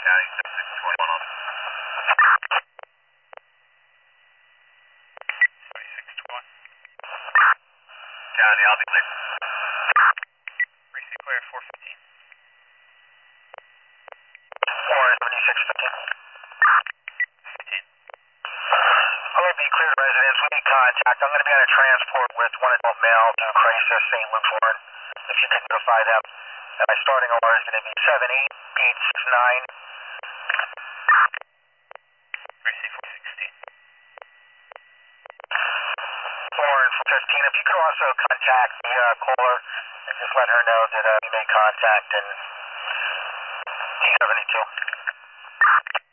County 7621 on. 7621. County, I'll be clear. Receive clear 415. 47615. 15. I'm going to be cleared residents. We need contact. I'm going to be on a transport with one adult male to Crisis, St. Luke's Warren. If you can notify them. And my starting order is going to be 78869. Receive 416. 415. If you could also contact the caller and just let her know that you made contact and 72.